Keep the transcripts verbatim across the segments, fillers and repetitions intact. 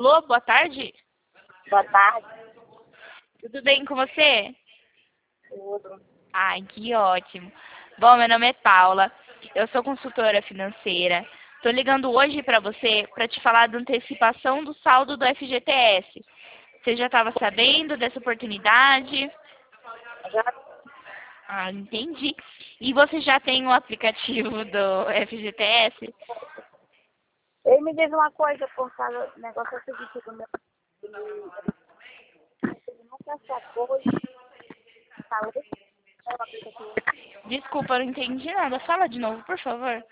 Alô, boa tarde. Boa tarde. Tudo bem com você? Tudo. Ai, que ótimo. Bom, meu nome é Paula. Eu sou consultora financeira. Estou ligando hoje para você para te falar da antecipação do saldo do F G T S. Você já estava sabendo dessa oportunidade? Já, Ah, entendi. E você já tem o aplicativo do F G T S? ele me diz uma coisa, por causa do negócio é o seguinte, do meu ele, ele nunca sacou e falou que o aplicativo Desculpa, eu não entendi nada. Fala de novo, por favor.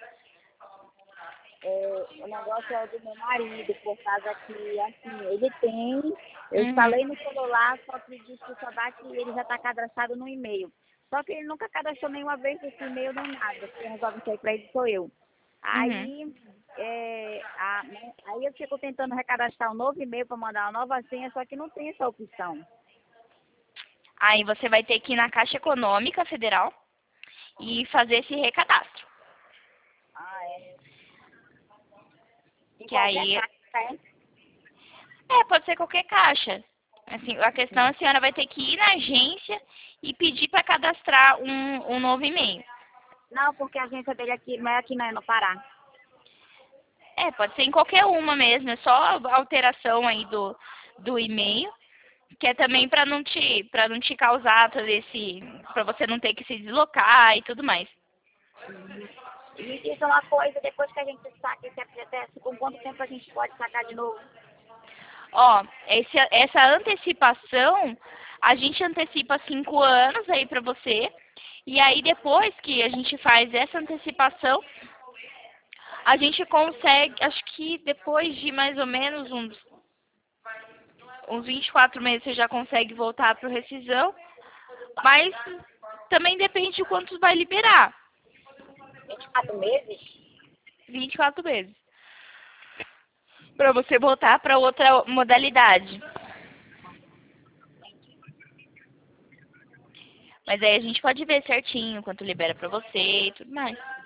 é, o negócio é o do meu marido, por causa que assim, ele tem, eu Uhum. instalei no celular, só que diz que só dá que ele já está cadastrado no e-mail. Só que ele nunca cadastrou nenhuma vez esse e-mail nem nada. Quem resolve isso aí pra ele sou eu. Uhum. Aí, é, a, né, aí eu fico tentando recadastrar um novo e-mail para mandar uma nova senha, só que não tem essa opção. Aí você vai ter que ir na Caixa Econômica Federal e fazer esse recadastro. Ah, é. Em Que qualquer aí, caso, né? é, pode ser qualquer caixa. Assim, a questão é a senhora vai ter que ir na agência e pedir para cadastrar um, um novo e-mail. Não, porque a agência dele aqui não é aqui não, é no Pará. É, pode ser em qualquer uma mesmo, é só a alteração aí do, do e-mail, que é também para não te, para não te causar todo esse, para você não ter que se deslocar e tudo mais. E me diz uma coisa, depois que a gente saca esse F G T S, com quanto tempo a gente pode sacar de novo? Ó, esse, essa antecipação, a gente antecipa cinco anos aí para você, e aí depois que a gente faz essa antecipação, a gente consegue, acho que depois de mais ou menos uns, uns vinte e quatro meses você já consegue voltar para o rescisão, mas também depende de quantos vai liberar, vinte e quatro meses? vinte e quatro meses, para você voltar para outra modalidade. Mas aí a gente pode ver certinho quanto libera para você e tudo mais.